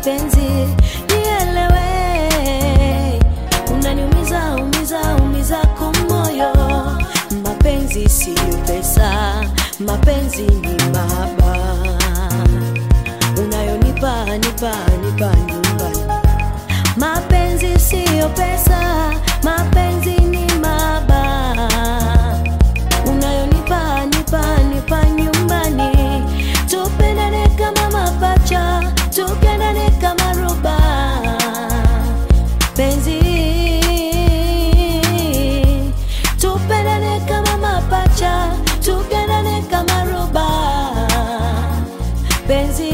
penzi, nielewe. Unaniumiza, umiza kumoyo. Mapenzi siyo pesa, mapenzi ni mahaba. Unayonipa, nipa nyumbani. Mapenzi siyo pesa, mapenzi ni mahaba. Unayonipa, nipa nyumbani. Tupendane kama mapacha, tukendane kama roba. Penzi, tupendane kama mapacha, tukendane kama roba. Penzi,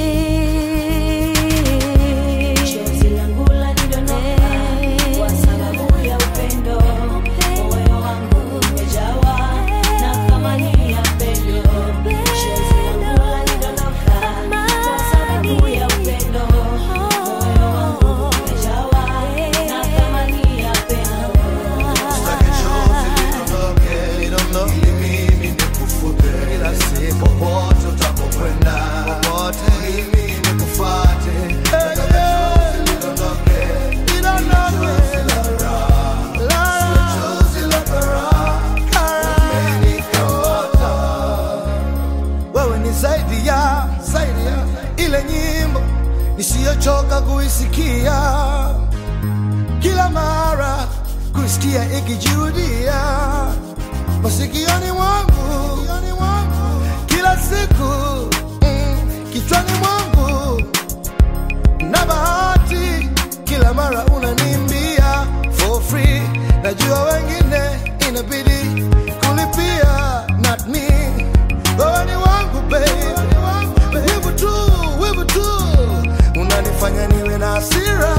chozi langu lanidondoka kwa sababu ya upendo. Moyo wangu umejawa na thamani ya pendo. Chozi langu lanidondoka kwa sababu ya upendo. Moyo wangu umejawa na thamani ya pendo. Sitaki chozi lidondoke, ili mimi nikufute. Ila si popote utakokwenda, mimi nikufuate. Sitaki chozi lidondoke, chozi la raha, chozi la karaha. Umenikamata. Wewe ni zaidi ya ile nyimbo nisiyochoka kuisikia, kila mara kuisikia ikijirudia masikioni mwangu, kila siku kichwani mwangu. Na bahati kila mara unanimbia for free. Najua wengine inabidi kulipia, not me. Wewe ni wangu babe, wivu tu unanifanya niwe na hasira.